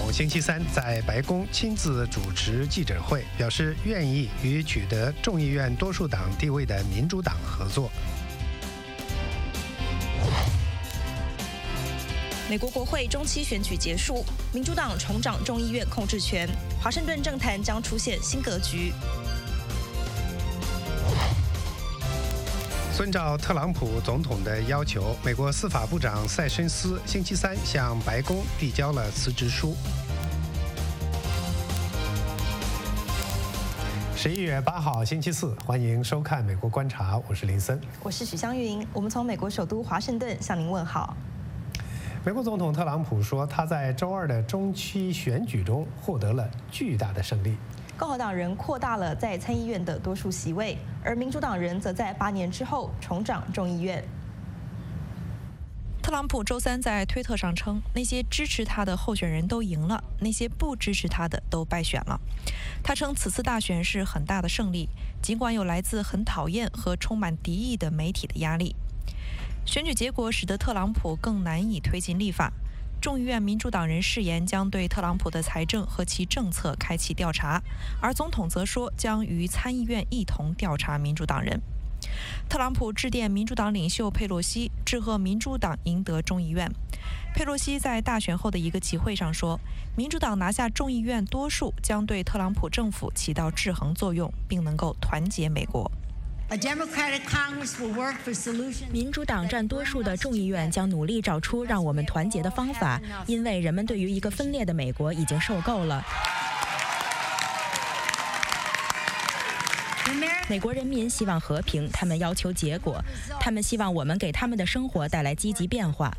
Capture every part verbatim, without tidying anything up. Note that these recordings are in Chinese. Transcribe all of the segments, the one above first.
统星期三在白宫亲自主持记者会，表示愿意与取得众议院多数党地位的民主党合作。 美国国会中期选举结束，民主党重掌众议院控制权，华盛顿政坛将出现新格局。 遵照特朗普总统的要求，美国司法部长塞申斯星期三向白宫递交了辞职书。十一月八号星期四，欢迎收看《美国观察》，我是林森， 我是许湘云，我们从美国首都华盛顿向您问好。 美国总统特朗普说，他在周二的中期选举中获得了巨大的胜利。 共和党人扩大了在参议院的多数席位，而民主党人则在八年之后重掌众议院。特朗普周三在推特上称，那些支持他的候选人都赢了，那些不支持他的都败选了。他称此次大选是很大的胜利，尽管有来自很讨厌和充满敌意的媒体的压力。选举结果使得特朗普更难以推进立法。众议院民主党人誓言将对特朗普的财政和其政策开启调查，而总统则说将与参议院一同调查民主党人。特朗普致电民主党领袖佩洛西，致贺民主党赢得众议院。佩洛西在大选后的一个集会上说，民主党拿下众议院多数将对特朗普政府起到制衡作用，并能够团结美国。 民主党占多数的众议院将努力找出让我们团结的方法，因为人们对于一个分裂的美国已经受够了。美国人民希望和平，他们要求结果，他们希望我们给他们的生活带来积极变化。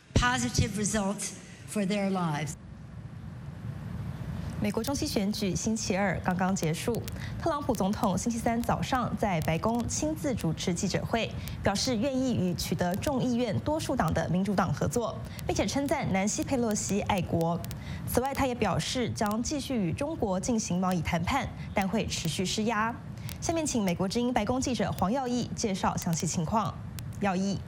美国中期选举星期二刚刚结束，特朗普总统星期三早上在白宫亲自主持记者会，表示愿意与取得众议院多数党的民主党合作，并且称赞南希·佩洛西爱国。此外，他也表示将继续与中国进行贸易谈判，但会持续施压。下面请美国之音白宫记者黄耀义介绍详细情况。耀义。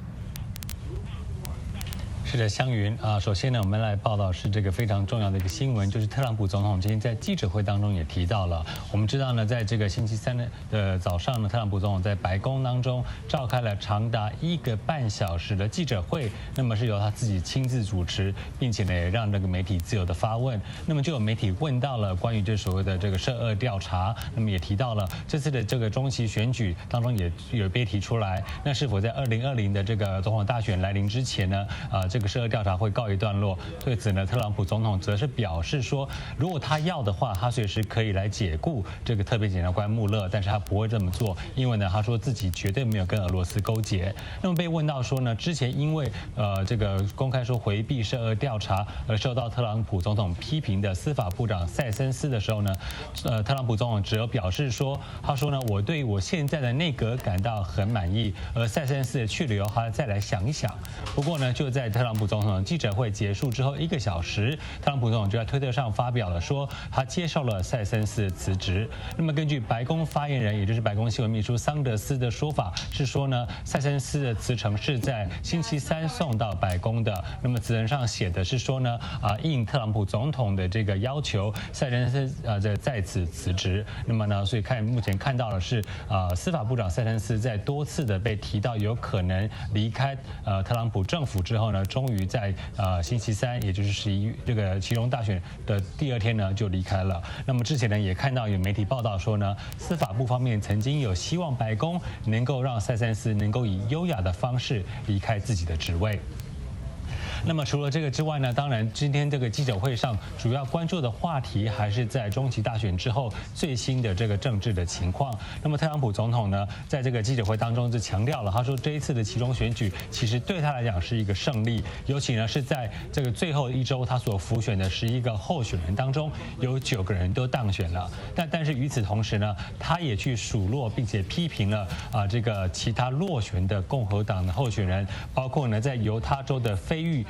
是的，湘云啊，首先呢，我们来报道是这个非常重要的一个新闻，就是特朗普总统今天在记者会当中也提到了。我们知道呢，在这个星期三的早上呢，特朗普总统在白宫当中召开了长达一个半小时的记者会，那么是由他自己亲自主持，并且呢，也让这个媒体自由的发问。那么就有媒体问到了关于这所谓的这个涉恶调查，那么也提到了这次的这个中期选举当中也有被提出来，那是否在二零二零的这个总统大选来临之前呢，啊、呃？这个涉恶调查会告一段落。对此呢，特朗普总统则是表示说，如果他要的话，他随时可以来解雇这个特别检察官穆勒，但是他不会这么做，因为呢，他说自己绝对没有跟俄罗斯勾结。那么被问到说呢，之前因为呃这个公开说回避涉恶调查而受到特朗普总统批评的司法部长塞森斯的时候呢，呃，特朗普总统只有表示说，他说呢，我对我现在的内阁感到很满意，而塞森斯的去留，他再来想一想。不过呢，就在特朗普总统记者会结束之后一个小时，特朗普总统就在推特上发表了说，他接受了塞森斯的辞职。那么根据白宫发言人，也就是白宫新闻秘书桑德斯的说法是说呢，塞森斯的辞呈是在星期三送到白宫的。那么辞呈上写的是说呢，啊，应特朗普总统的这个要求，塞森斯呃在在此辞职。那么呢，所以看目前看到的是，啊，司法部长塞森斯在多次的被提到有可能离开呃特朗普政府之后呢，终于在呃星期三，也就是十一这个期中大选的第二天呢就离开了。那么之前呢也看到有媒体报道说呢，司法部方面曾经有希望白宫能够让塞森斯能够以优雅的方式离开自己的职位。那么除了这个之外呢，当然今天这个记者会上主要关注的话题还是在中期大选之后最新的这个政治的情况。那么特朗普总统呢，在这个记者会当中就强调了，他说这一次的期中选举其实对他来讲是一个胜利，尤其呢是在这个最后一周他所辅选的十一个候选人当中，有九个人都当选了。但但是与此同时呢，他也去数落并且批评了啊这个其他落选的共和党的候选人，包括呢在犹他州的非裔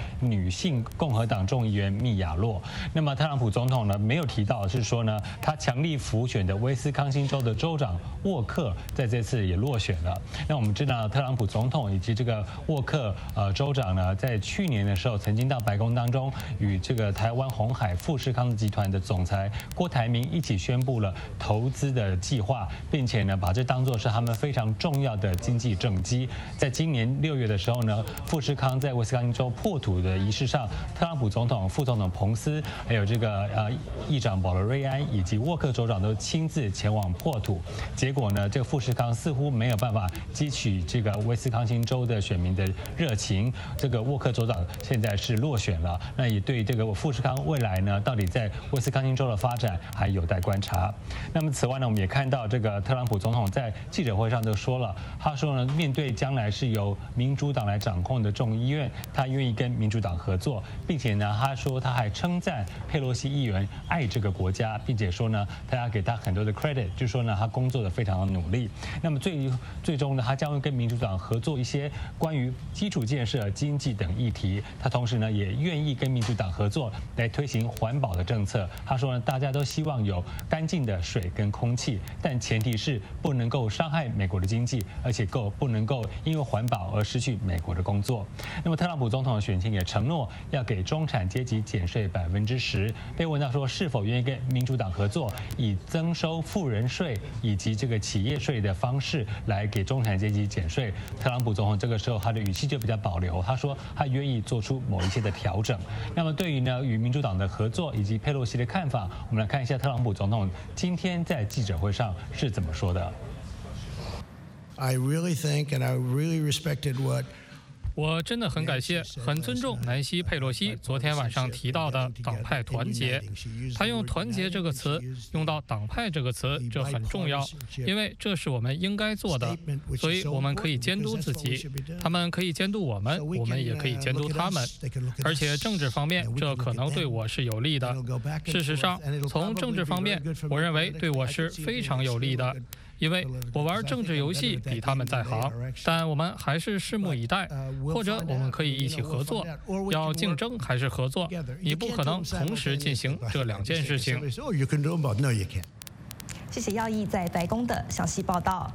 女性共和党众议员密亚洛。那么特朗普总统呢没有提到是说呢，他强力辅选的威斯康星州的州长沃克在这次也落选了。那我们知道特朗普总统以及这个沃克呃州长呢，在去年的时候曾经到白宫当中与这个台湾鸿海富士康集团的总裁郭台铭一起宣布了投资的计划，并且呢把这当作是他们非常重要的经济政绩。在今年六月的时候呢，富士康在威斯康星州破土的仪式上，特朗普总统、副总统彭斯，还有这个呃议长保罗瑞安以及沃克州长都亲自前往破土。结果呢，这个富士康似乎没有办法激起这个威斯康星州的选民的热情。这个沃克州长现在是落选了，那也对这个富士康未来呢，到底在威斯康星州的发展还有待观察。那么此外呢，我们也看到这个特朗普总统在记者会上就说了，他说呢，面对将来是由民主党来掌控的众议院，他愿意跟民主党合作，并且呢，他说他还称赞佩洛西议员爱这个国家，并且说呢，他要给他很多的 credit， 就是说呢，他工作的非常的努力。那么最最终呢，他将会跟民主党合作一些关于基础建设、经济等议题。他同时呢，也愿意跟民主党合作来推行环保的政策。他说呢，大家都希望有干净的水跟空气，但前提是不能够伤害美国的经济，而且够不能够因为环保而失去美国的工作。那么特朗普总统的选情也承诺要给中产阶级减税百分之十。被问到说是否愿意跟民主党合作，以增收富人税以及这个企业税的方式来给中产阶级减税，特朗普总统这个时候他的语气就比较保留，他说他愿意做出某一些的调整。那么对于呢与民主党的合作以及佩洛西的看法，我们来看一下特朗普总统今天在记者会上是怎么说的。 I really think and I really respected what 我真的很感谢、很尊重南希·佩洛西昨天晚上提到的党派团结。他用“团结”这个词，用到“党派”这个词，这很重要，因为这是我们应该做的。所以我们可以监督自己，他们可以监督我们，我们也可以监督他们。而且政治方面，这可能对我是有利的。事实上，从政治方面，我认为对我是非常有利的。因为我玩政治游戏比他们在行，但我们还是拭目以待，或者我们可以一起合作。要竞争还是合作？你不可能同时进行这两件事情。 谢谢耀毅在白宫的详细报道。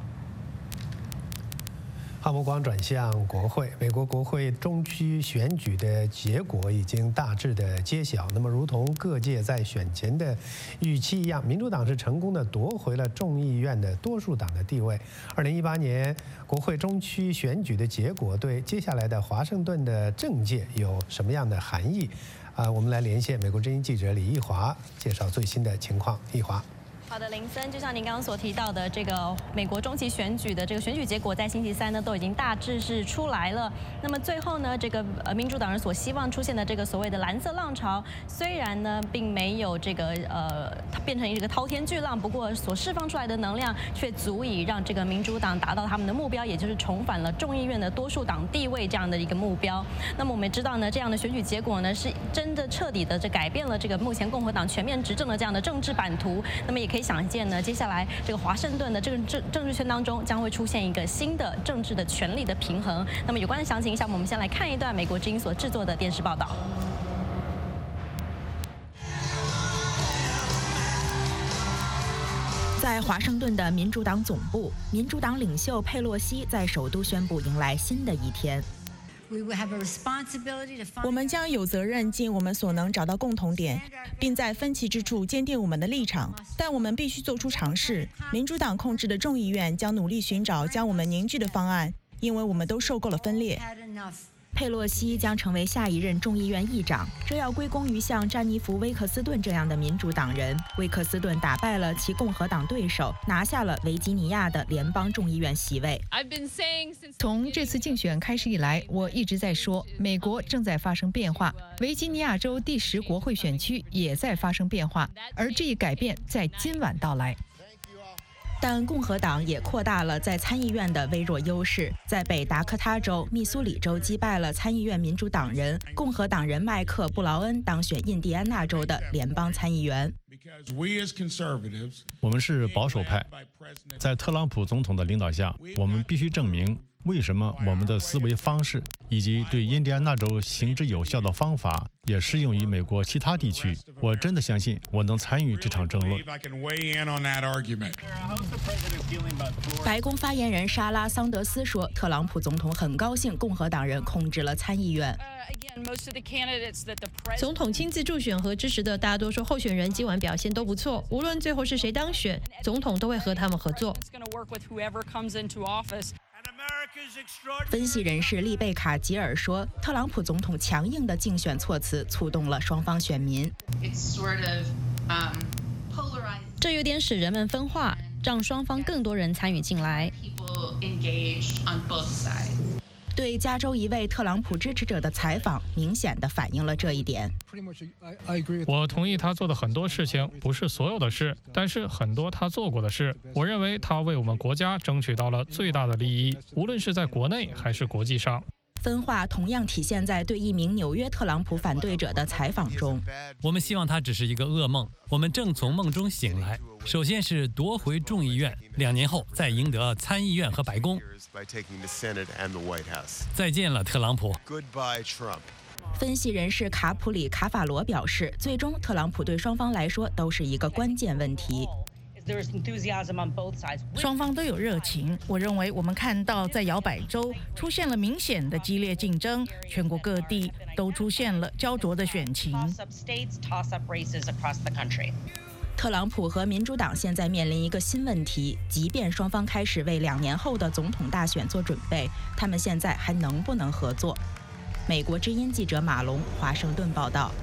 好，目光转向国会，美国国会中期选举的结果已经大致的揭晓。那么，如同各界在选前的预期一样，民主党是成功的夺回了众议院的多数党的地位。二零一八年国会中期选举的结果对接下来的华盛顿的政界有什么样的含义？啊，我们来连线美国之音记者李义华，介绍最新的情况。义华。 好的，林森，就像您刚刚所提到的，这个美国中期选举的这个选举结果，在星期三呢都已经大致是出来了。那么最后呢，这个呃民主党人所希望出现的这个所谓的蓝色浪潮，虽然呢并没有这个呃变成一个滔天巨浪，不过所释放出来的能量却足以让这个民主党达到他们的目标，也就是重返了众议院的多数党地位这样的一个目标。那么我们也知道呢，这样的选举结果呢，是真的彻底的这改变了这个目前共和党全面执政的这样的政治版图。那么也可以想见呢，接下来这个华盛顿的这个政政治圈当中将会出现一个新的政治的权力的平衡。那么有关的详情，下面我们先来看一段美国之音所制作的电视报道。 在华盛顿的民主党总部，民主党领袖佩洛西在首都宣布迎来新的一天。我们将有责任尽我们所能找到共同点，并在分歧之处坚定我们的立场。但我们必须做出尝试。民主党控制的众议院将努力寻找将我们凝聚的方案，因为我们都受够了分裂。佩洛西将成为下一任众议院议长，这要归功于像詹妮弗·威克斯顿这样的民主党人。威克斯顿打败了其共和党对手，拿下了维吉尼亚的联邦众议院席位。 从这次竞选开始以来，我一直在说，美国正在发生变化，维吉尼亚州第十国会选区也在发生变化，而这一改变在今晚到来。 但共和党也扩大了在参议院的微弱优势，在北达科他州、密苏里州击败了参议院民主党人共和党人麦克·布劳恩当选印第安纳州的联邦参议员。 我们是保守派，在特朗普总统的领导下，我们必须证明为什么我们的思维方式以及对印第安纳州行之有效的方法也适用于美国其他地区？我真的相信我能参与这场争论。 白宫发言人莎拉·桑德斯说，特朗普总统很高兴共和党人控制了参议院。 总统亲自助选和支持的大多数候选人今晚表现都不错，无论最后是谁当选，总统都会和他们合作。 分析人士丽贝卡·吉尔说，特朗普总统强硬的竞选措辞触动了双方选民。 这有点使人们分化，让双方更多人参与进来。 对加州一位特朗普支持者的采访，明显地反映了这一点。 我同意他做的很多事情，不是所有的事，但是很多他做过的事，我认为他为我们国家争取到了最大的利益，无论是在国内还是国际上。 分化同样体现在对一名纽约特朗普反对者的采访中。 我们希望他只是一个噩梦，我们正从梦中醒来。首先是夺回众议院，两年后再赢得参议院和白宫。再见了，特朗普。 分析人士卡普里·卡法罗表示，最终特朗普对双方来说都是一个关键问题。 双方都有热情，我认为我们看到在摇摆州出现了明显的激烈竞争，全国各地都出现了焦灼的选情。 特朗普和民主党现在面临一个新问题，即便双方开始为两年后的总统大选做准备，他们现在还能不能合作？美国之音记者马龙，华盛顿报道。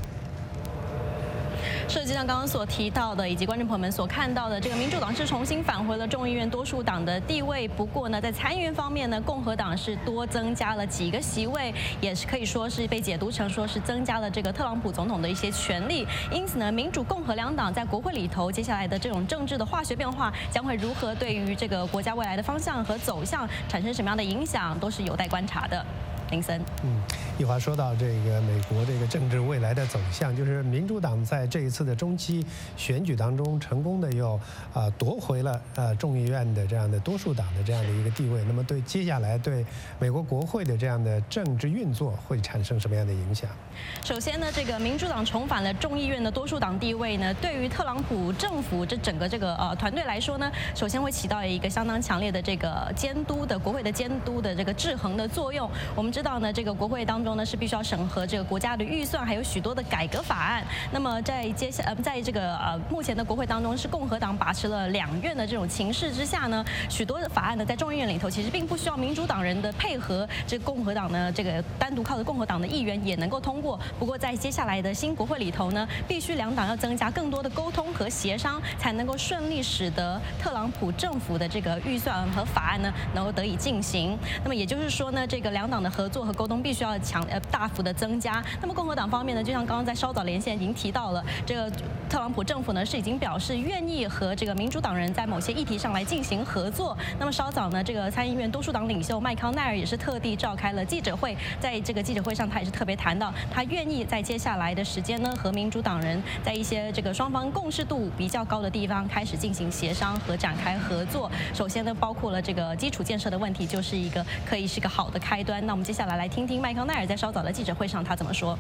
是，就像刚刚所提到的，以及观众朋友们所看到的，这个民主党是重新返回了众议院多数党的地位。不过呢，在参议院方面呢，共和党是多增加了几个席位，也是可以说是被解读成说是增加了这个特朗普总统的一些权利。因此呢，民主共和两党在国会里头接下来的这种政治的化学变化，将会如何对于这个国家未来的方向和走向产生什么样的影响，都是有待观察的。林森， 嗯，一会儿说到这个美国这个政治未来的走向，就是民主党在这一次的中期选举当中，成功的又啊夺回了呃众议院的这样的多数党的这样的一个地位。那么对接下来对美国国会的这样的政治运作会产生什么样的影响？ 首先呢，这个民主党重返了众议院的多数党地位呢，对于特朗普政府这整个这个呃团队来说呢，首先会起到一个相当强烈的这个监督的国会的监督的这个制衡的作用。我们知道呢，这个国会当中呢是必须要审核这个国家的预算，还有许多的改革法案。那么在接下呃在这个呃目前的国会当中，是共和党把持了两院的这种情势之下呢，许多的法案呢在众议院里头其实并不需要民主党人的配合，这个共和党呢这个单独靠着共和党的议员也能够通过。不过在接下来的新国会里头呢，必须两党要增加更多的沟通和协商，才能够顺利使得特朗普政府的这个预算和法案呢能够得以进行。那么也就是说呢，这个两党的合作和沟通必须要强呃大幅的增加。那么共和党方面呢，就像刚刚在稍早连线已经提到了，这个特朗普政府呢是已经表示愿意和这个民主党人在某些议题上来进行合作。那么稍早呢，这个参议院多数党领袖麦康奈尔也是特地召开了记者会，在这个记者会上他也是特别谈到，他愿意在接下来的时间呢，和民主党人在一些这个双方共识度比较高的地方开始进行协商和展开合作。首先呢，包括了这个基础建设的问题，就是一个可以是个好的开端。那我们接下来来听听麦康奈尔在稍早的记者会上他怎么说。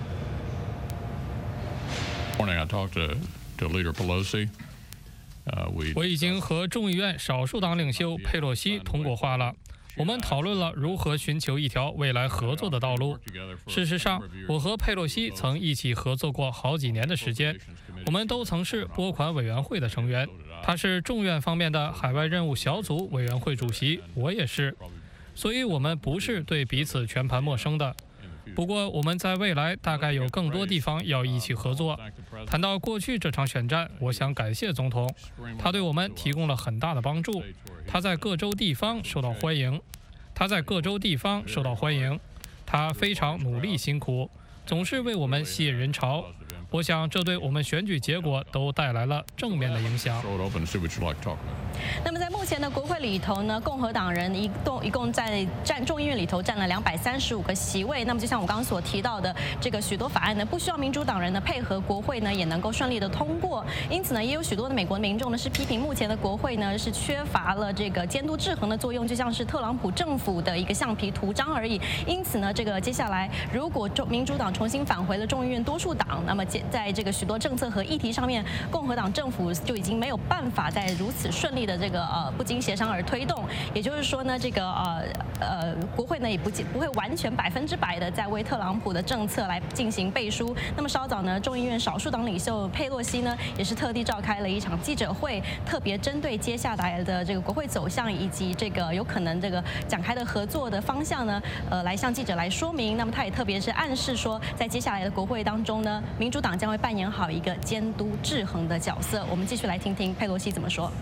我已经和众议院少数党领袖佩洛西通过话了。我们讨论了如何寻求一条未来合作的道路。事实上，我和佩洛西曾一起合作过好几年的时间，我们都曾是拨款委员会的成员。他是众院方面的海外任务小组委员会主席，我也是，所以我们不是对彼此全盘陌生的。不过，我们在未来大概有更多地方要一起合作。谈到过去这场选战，我想感谢总统，他对我们提供了很大的帮助。他在各州地方受到欢迎，他在各州地方受到欢迎，他非常努力辛苦，总是为我们吸引人潮。 我想这对我们选举结果都带来了正面的影响。 那么在目前的国会里头呢，共和党人一共一共在占众议院里头占了两百三十五个席位。那么就像我刚刚所提到的，这个许多法案呢，不需要民主党人的配合，国会呢也能够顺利的通过。因此呢，也有许多的美国民众呢是批评目前的国会呢是缺乏了这个监督制衡的作用，就像是特朗普政府的一个橡皮图章而已。因此呢，这个接下来如果众民主党重新返回了众议院多数党，那么在这个许多政策和议题上面，共和党政府就已经没有办法再如此顺利的这个呃不经协商而推动。也就是说呢，这个呃呃国会呢也不不会完全百分之百的在为特朗普的政策来进行背书。那么稍早呢，众议院少数党领袖佩洛西呢也是特地召开了一场记者会，特别针对接下来的这个国会走向以及这个有可能这个展开的合作的方向呢，呃来向记者来说明。那么他也特别是暗示说，在接下来的国会当中呢，民主党将会扮演好一个监督制衡的角色。我们继续来听听佩洛西怎么说。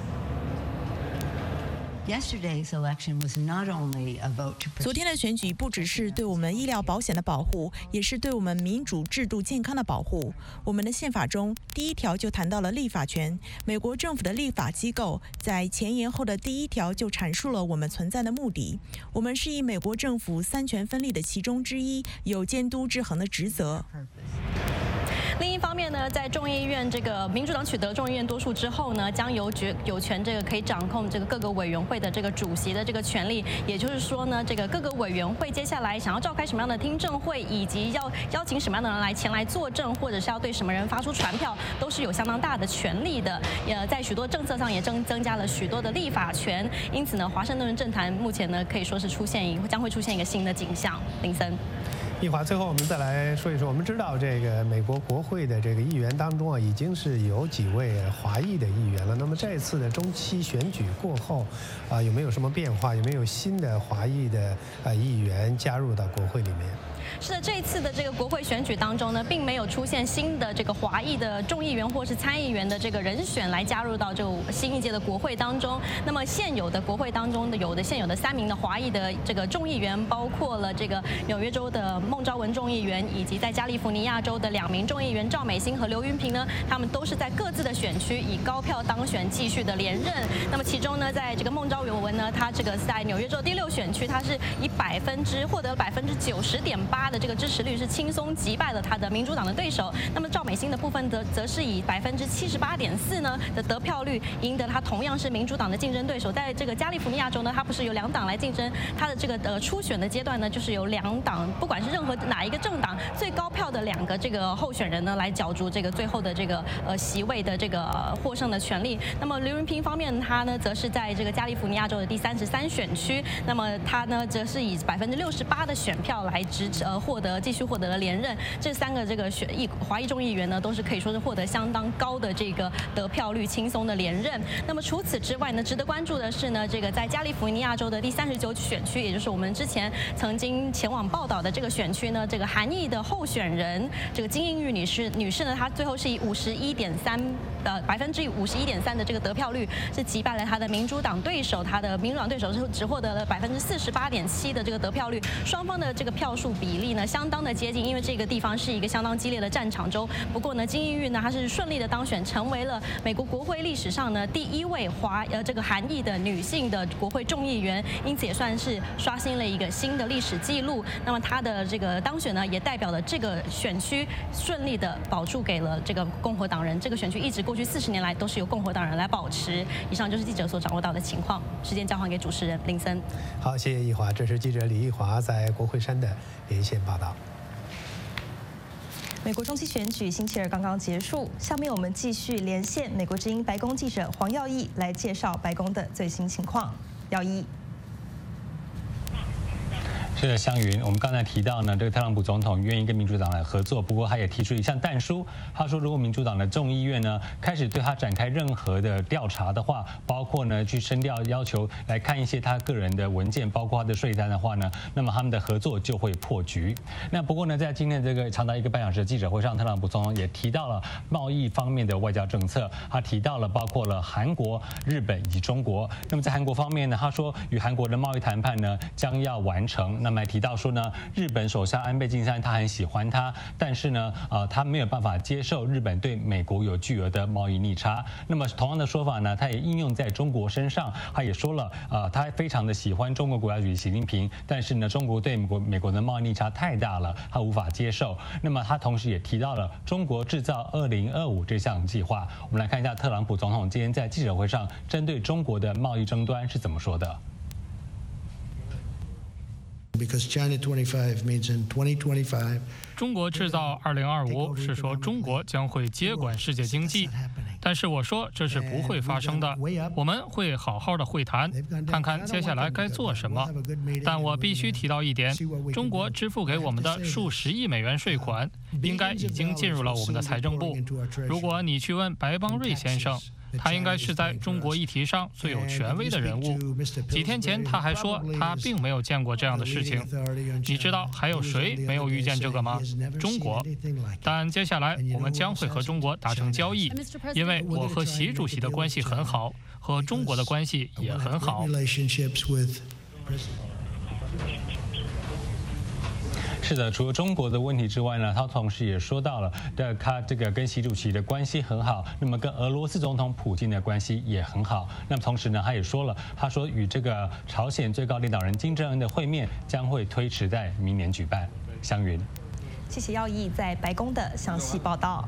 昨天的选举不只是对我们医疗保险的保护，也是对我们民主制度健康的保护。我们的宪法中第一条就谈到了立法权，美国政府的立法机构在前言后的第一条就阐述了我们存在的目的。我们是以美国政府三权分立的其中之一，有监督制衡的职责。 另一方面呢，在众议院这个民主党取得众议院多数之后呢，将有决有权这个可以掌控这个各个委员会的这个主席的这个权利。也就是说呢，这个各个委员会接下来想要召开什么样的听证会，以及要邀请什么样的人来前来作证，或者是要对什么人发出传票，都是有相当大的权利的。也在许多政策上也增增加了许多的立法权。因此呢，华盛顿政坛目前呢可以说是出现一将会出现一个新的景象。林森。 一华，最后我们再来说一说，我们知道这个美国国会的这个议员当中啊，已经是有几位华裔的议员了。那么这次的中期选举过后，啊，有没有什么变化？有没有新的华裔的啊议员加入到国会里面？ 是的，这一次的这个国会选举当中呢，并没有出现新的这个华裔的众议员或是参议员的这个人选来加入到这个新一届的国会当中。那么现有的国会当中的有的现有的三名的华裔的这个众议员，包括了这个纽约州的孟昭文众议员，以及在加利福尼亚州的两名众议员赵美心和刘云平呢，他们都是在各自的选区以高票当选，继续的连任。那么其中呢，在这个孟昭文呢，他这个在纽约州第六选区，他是以百分之获得百分之九十点八的这个支持率，是轻松击败了他的民主党的对手。那么赵美心的部分则则是以百分之七十八点四呢的得票率赢得他同样是民主党的竞争对手。在这个加利福尼亚州呢，他不是有两党来竞争，他的这个呃初选的阶段呢，就是有两党，不管是任何哪一个政党最高票的两个这个候选人呢，来角逐这个最后的这个呃席位的这个获胜的权利。那么刘云平方面，他呢则是在这个加利福尼亚州的第三十三选区，那么他呢则是以百分之六十八的选票来支持呃获得继续获得了连任。这三个这个选议华裔众议员呢，都是可以说是获得相当高的这个得票率，轻松的连任。那么除此之外呢，值得关注的是呢，这个在加利福尼亚州的第三十九选区，也就是我们之前曾经前往报道的这个选区呢，这个韩裔的候选人这个金英玉女士女士呢，她最后是以五十一点三呃百分之五十一点三的这个得票率，是击败了她的民主党对手，她的民主党对手是只获得了百分之四十八点七的这个得票率。双方的这个票数比例呢，相当的接近，因为这个地方是一个相当激烈的战场州。不过呢，金英玉呢，她是顺利的当选，成为了美国国会历史上呢第一位华呃这个韩裔的女性的国会众议员，因此也算是刷新了一个新的历史记录。那么她的这个当选呢，也代表了这个选区顺利的保住给了这个共和党人。这个选区一直过去四十年来都是由共和党人来保持。以上就是记者所掌握到的情况。时间交还给主持人林森。 好，谢谢易华，这是记者李易华在国会山的连线报道。 美国中期选举星期二刚刚结束，下面我们继续连线美国之音白宫记者黄耀义来介绍白宫的最新情况。耀义。 是的，湘云，我们刚才提到呢，这个特朗普总统愿意跟民主党来合作，不过他也提出一项弹书，他说如果民主党的众议院呢开始对他展开任何的调查的话，包括呢去声调要求来看一些他个人的文件，包括他的税单的话呢，那么他们的合作就会破局。那不过呢，在今天这个长达一个半小时的记者会上，特朗普总统也提到了贸易方面的外交政策，他提到了包括了韩国、日本以及中国。那么在韩国方面呢，他说与韩国的贸易谈判呢将要完成。 那么提到说呢，日本首相安倍晋三他很喜欢他，但是呢，呃，他没有办法接受日本对美国有巨额的贸易逆差。那么同样的说法呢，他也应用在中国身上，他也说了，呃，他非常的喜欢中国国家主席习近平，但是呢，中国对美国美国的贸易逆差太大了，他无法接受。那么他同时也提到了中国制造二零二五这项计划。我们来看一下特朗普总统今天在记者会上针对中国的贸易争端是怎么说的。 Because China twenty-five means in twenty twenty-five. 中国制造二零二五是说中国将会接管世界经济，但是我说这是不会发生的。我们会好好的会谈，看看接下来该做什么。但我必须提到一点，中国支付给我们的数十亿美元税款，应该已经进入了我们的财政部。如果你去问白邦瑞先生，他应该是在中国议题上最有权威的人物。几天前他还说他并没有见过这样的事情。你知道还有谁没有遇见这个吗？中国。但接下来我们将会和中国达成交易，因为我和习主席的关系很好，和中国的关系也很好。 是的，除了中国的问题之外呢，他同时也说到了，的他这个跟习主席的关系很好，那么跟俄罗斯总统普京的关系也很好。那么同时呢，他也说了，他说与这个朝鲜最高领导人金正恩的会面将会推迟在明年举办。湘云， 谢谢耀义在白宫的详细报道。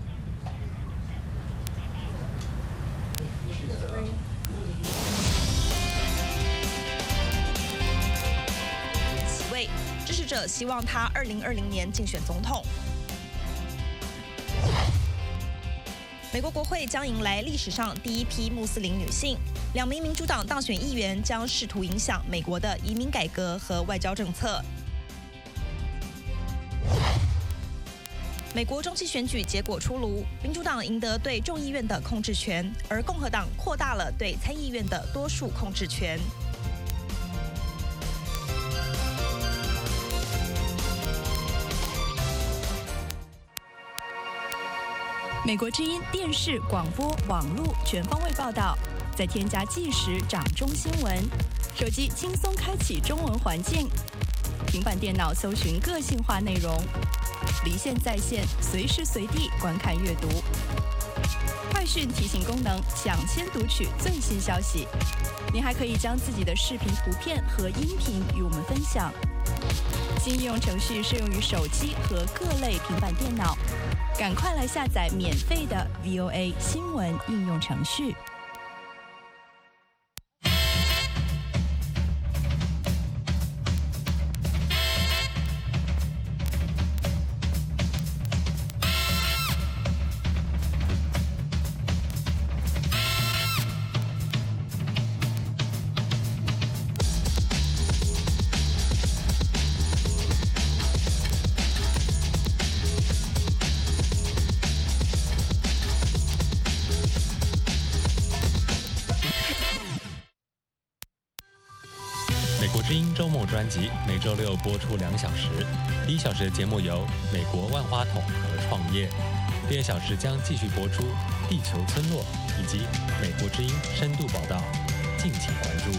支持者希望他二零二零年竞选总统。美国国会将迎来历史上第一批穆斯林女性，两名民主党当选议员将试图影响美国的移民改革和外交政策。美国中期选举结果出炉，民主党赢得对众议院的控制权，而共和党扩大了对参议院的多数控制权。美国之音电视、广播、网络全方位报道，再添加即时掌中新闻，手机轻松开启中文环境，平板电脑搜寻个性化内容，离线在线，随时随地观看阅读。快讯提醒功能，抢先读取最新消息。您还可以将自己的视频、图片和音频与我们分享。新应用程序适用于手机和各类平板电脑。赶快来下载免费的 V O A 新闻应用程序。 美国之音周末专辑每周六播出两小时，第一小时的节目由美国万花筒和创业，第二小时将继续播出地球村落以及美国之音深度报道，敬请关注。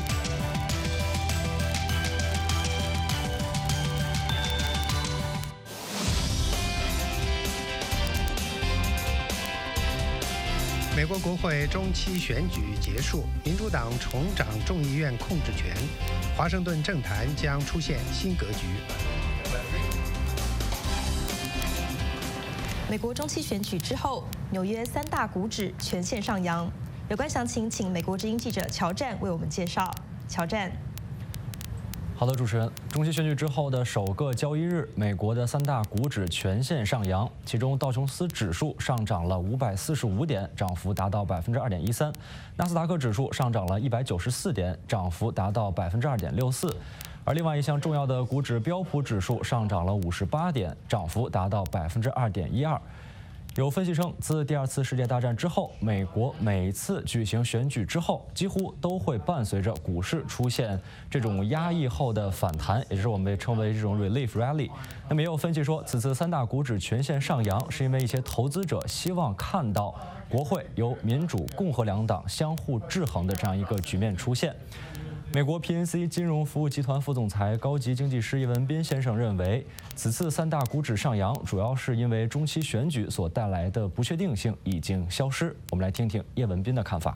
美国国会中期选举结束，民主党重掌众议院控制权，华盛顿政坛将出现新格局。 美国中期选举之后，纽约三大股指全线上扬。有关详情，请美国之音记者乔战为我们介绍。乔战。 好的，主持人，中期选举之后的首个交易日，美国的三大股指全线上扬，其中道琼斯指数上涨了五百四十五点，涨幅达到百分之二点一三；纳斯达克指数上涨了一百九十四点，涨幅达到百分之二点六四。而另外一项重要的股指标普指数上涨了五十八点，涨幅达到百分之二点一二。有分析称，自第二次世界大战之后，美国每次举行选举之后，几乎都会伴随着股市出现这种压抑后的反弹，也就是我们被称为这种 relief rally。那么也有分析说，此次三大股指全线上扬，是因为一些投资者希望看到国会由民主、共和两党相互制衡的这样一个局面出现。 美国 P N C 金融服务集团副总裁、高级经济师叶文斌先生认为，此次三大股指上扬，主要是因为中期选举所带来的不确定性已经消失。我们来听听叶文斌的看法。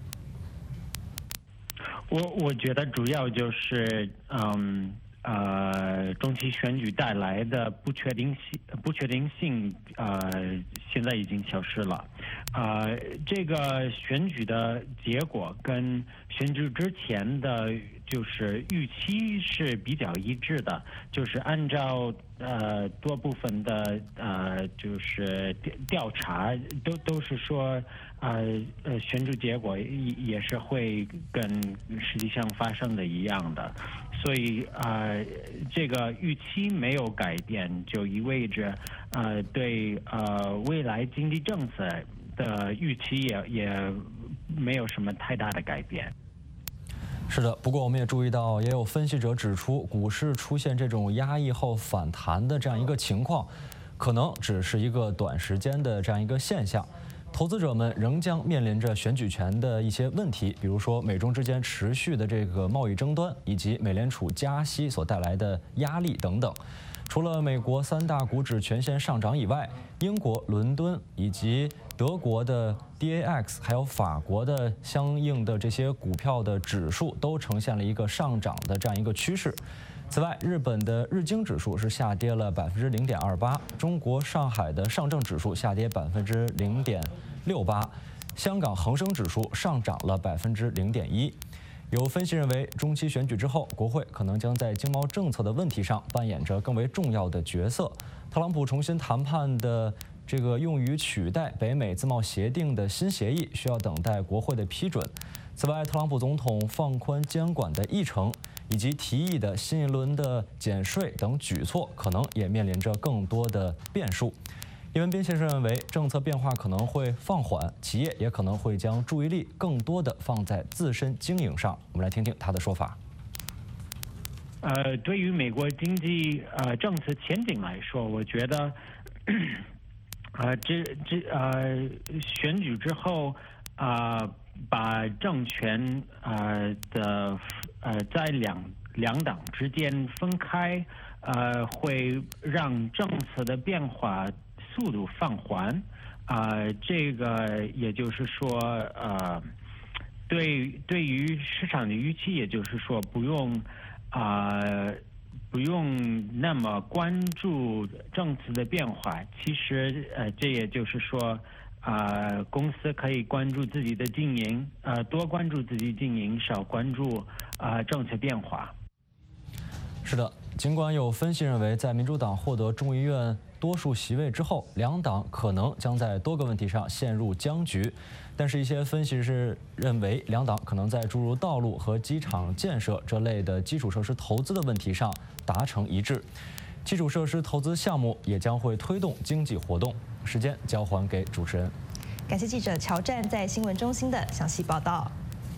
我我觉得主要就是嗯。呃，中期选举带来的不确定性，不确定性，呃，现在已经消失了。呃，这个选举的结果跟选举之前的就是预期是比较一致的，就是按照呃多部分的呃就是调查都都是说。呃呃，选举结果也也是会跟实际上发生的一样的，所以呃，这个预期没有改变，就意味着呃对呃未来经济政策的预期也也没有什么太大的改变。 是的，不过我们也注意到，也有分析者指出，股市出现这种压抑后反弹的这样一个情况，可能只是一个短时间的这样一个现象。投资者们仍将面临着选举权的一些问题，比如说美中之间持续的这个贸易争端，以及美联储加息所带来的压力等等。除了美国三大股指全线上涨以外，英国伦敦以及德国的 D A X， 还有法国的相应的这些股票的指数都呈现了一个上涨的这样一个趋势。此外，日本的日经指数是下跌了百分之零点二八，中国上海的上证指数下跌百分之零点六八，香港恒生指数上涨了百分之零点一。有分析认为，中期选举之后，国会可能将在经贸政策的问题上扮演着更为重要的角色。特朗普重新谈判的这个用于取代北美自贸协定的新协议，需要等待国会的批准。此外，特朗普总统放宽监管的议程，以及提议的新一轮的减税等举措，可能也面临着更多的变数。叶文斌先生认为，政策变化可能会放缓，企业也可能会将注意力更多的放在自身经营上。我们来听听他的说法。 呃，对于美国经济呃政策前景来说，我觉得，呃，这这呃选举之后啊。呃把政权呃的呃在两两党之间分开，呃会让政策的变化速度放缓，啊、呃，这个也就是说呃对对于市场的预期，也就是说不用啊、呃、不用那么关注政策的变化，其实呃这也就是说。啊、呃，公司可以关注自己的经营，呃，多关注自己经营，少关注啊、呃、政策变化。 是的，尽管有分析认为，在民主党获得众议院多数席位之后，两党可能将在多个问题上陷入僵局，但是一些分析师认为，两党可能在诸如道路和机场建设这类的基础设施投资的问题上达成一致。基础设施投资项目也将会推动经济活动。时间交还给主持人。 感谢记者乔战在新闻中心的详细报道。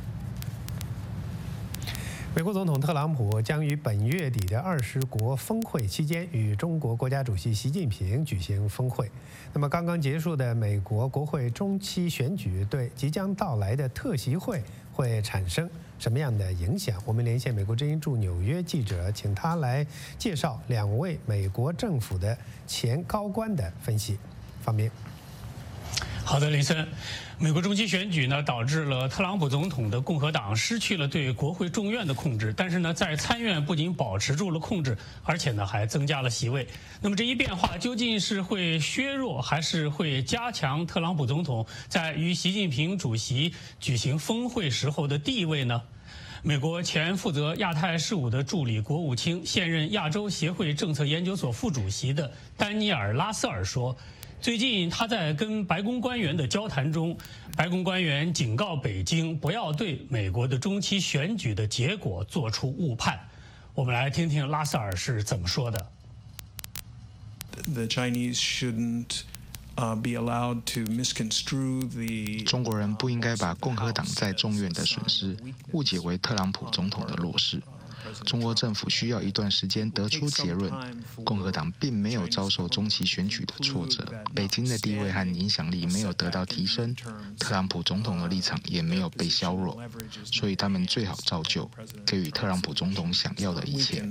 美国总统特朗普将于本月底的二十国峰会期间与中国国家主席习近平举行峰会。那么，刚刚结束的美国国会中期选举对即将到来的特席会会产生什么样的影响？我们连线美国之音驻纽约记者，请他来介绍两位美国政府的前高官的分析。方面。 好的，雷森，美国中期选举呢，导致了特朗普总统的共和党失去了对国会众院的控制，但是呢，在参院不仅保持住了控制，而且呢，还增加了席位。那么这一变化究竟是会削弱，还是会加强特朗普总统在与习近平主席举行峰会时候的地位呢？美国前负责亚太事务的助理国务卿、现任亚洲协会政策研究所副主席的丹尼尔·拉瑟尔说。最近他在跟白宫官员的交谈中，白宫官员警告北京不要对美国的中期选举的结果做出误判。我们来听听拉塞尔是怎么说的。 The Chinese shouldn't uh, be allowed to misconstrue the. 中国人不应该把共和党在众院的损失误解为特朗普总统的弱势。 中国政府需要一段时间得出结论。共和党并没有遭受中期选举的挫折，北京的地位和影响力没有得到提升，特朗普总统的立场也没有被削弱，所以他们最好照旧，给予特朗普总统想要的一切。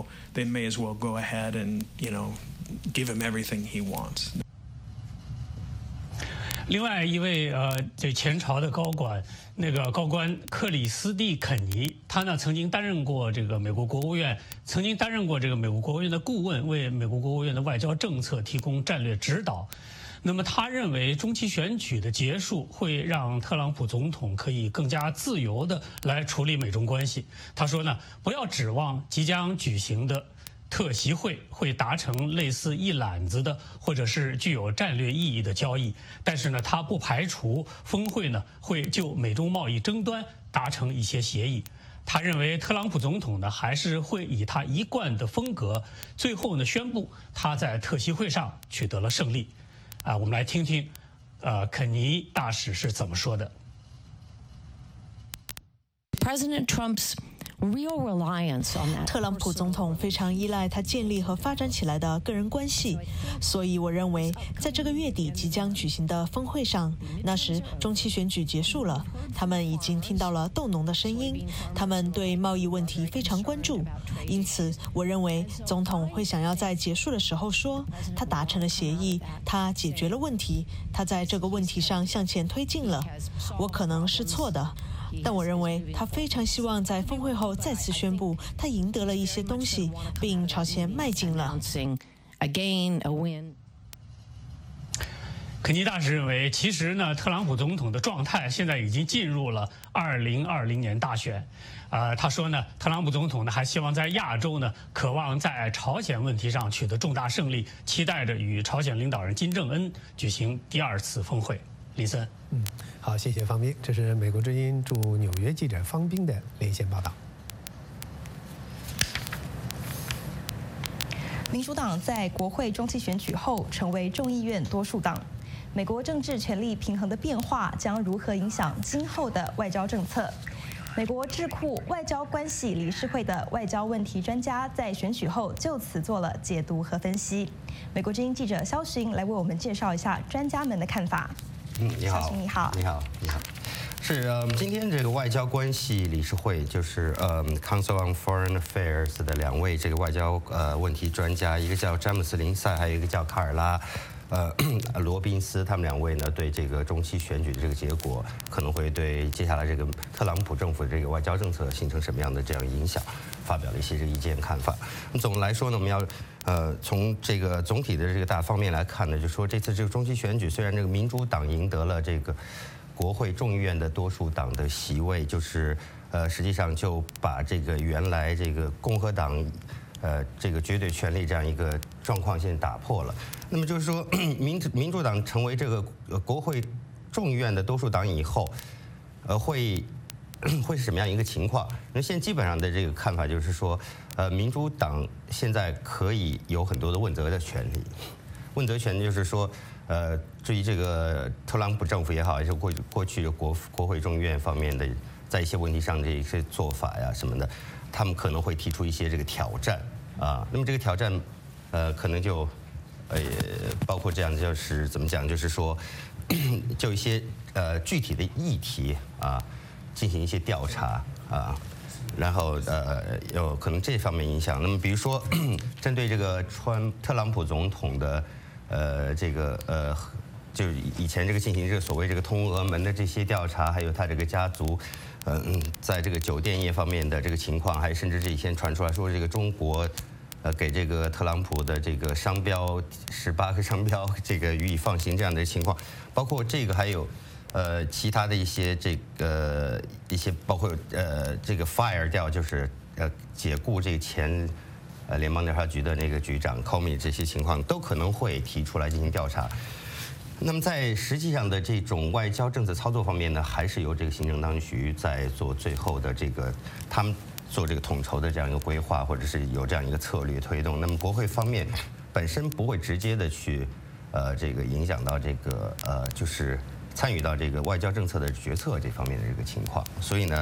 另外一位呃，这前朝的高管，那个高官克里斯蒂肯尼，他呢曾经担任过这个美国国务院，曾经担任过这个美国国务院的顾问，为美国国务院的外交政策提供战略指导。那么他认为中期选举的结束会让特朗普总统可以更加自由地来处理美中关系。他说呢，不要指望即将举行的特席会会达成类似一揽子的或者是具有战略意义的交易，但是呢，他不排除峰会呢会就美中贸易争端达成一些协议。他认为特朗普总统呢还是会以他一贯的风格，最后呢宣布他在特席会上取得了胜利。啊，我们来听听，呃，肯尼大使是怎么说的。 President Trump's real reliance on that. 特朗普总统非常依赖他建立和发展起来的个人关系，所以我认为在这个月底即将举行的峰会上，那时中期选举结束了，他们已经听到了豆农的声音，他们对贸易问题非常关注，因此我认为总统会想要在结束的时候说，他达成了协议，他解决了问题，他在这个问题上向前推进了。我可能是错的，但我认为他非常希望在峰会后再次宣布他赢得了一些东西，并朝前迈进了。 肯尼大使认为，其实呢，特朗普总统的状态现在已经进入了二零二零年大选。啊、呃，他说呢，特朗普总统呢还希望在亚洲呢，渴望在朝鲜问题上取得重大胜利，期待着与朝鲜领导人金正恩举行第二次峰会。李森， 嗯，好，谢谢方斌。这是美国之音驻纽约记者方斌的连线报道。 民主党在国会中期选举后成为众议院多数党。美国政治权力平衡的变化将如何影响今后的外交政策？美国智库外交关系理事会的外交问题专家在选举后就此做了解读和分析。美国之音记者肖寻来为我们介绍一下专家们的看法。 嗯，你好， 你好， 你好，你好。是呃，今天这个外交关系理事会就是呃 Council on Foreign Affairs 的两位这个外交呃问题专家，一个叫詹姆斯林塞，还有一个叫卡尔拉。呃，罗宾斯他们两位呢，对这个中期选举的这个结果，可能会对接下来这个特朗普政府的这个外交政策形成什么样的这样影响，发表了一些这个意见看法。那总的来说呢，我们要呃从这个总体的这个大方面来看呢，就说这次这个中期选举，虽然这个民主党赢得了这个国会众议院的多数党的席位，就是呃实际上就把这个原来这个共和党。呃，这个绝对权力这样一个状况现在打破了。那么就是说，民民主党成为这个呃国会众议院的多数党以后，呃，会会是什么样一个情况？那现在基本上的这个看法就是说，呃，民主党现在可以有很多的问责的权利。问责权就是说，呃，至于这个特朗普政府也好，还是过过去的国国会众议院方面的，在一些问题上这些做法呀什么的。他们可能会提出一些这个挑战啊，那么这个挑战，呃，可能就，呃，包括这样，就是怎么讲，就是说，就一些呃具体的议题啊，进行一些调查啊，然后呃有可能这方面影响。那么比如说，针对这个川特朗普总统的呃这个呃。就是以前这个进行这个所谓这个通俄门的这些调查，还有他这个家族，嗯，在这个酒店业方面的这个情况，还甚至这些传出来说这个中国，呃，给这个特朗普的这个商标十八个商标这个予以放行这样的情况，包括这个还有，呃，其他的一些这个一些包括呃这个 fire 掉就是呃解雇这个前呃联邦调查局的那个局长 Comey 这些情况都可能会提出来进行调查。那么在实际上的这种外交政策操作方面呢，还是由这个行政当局在做最后的这个他们做这个统筹的这样一个规划，或者是有这样一个策略推动。那么国会方面本身不会直接的去呃这个影响到这个呃就是参与到这个外交政策的决策这方面的这个情况，所以呢，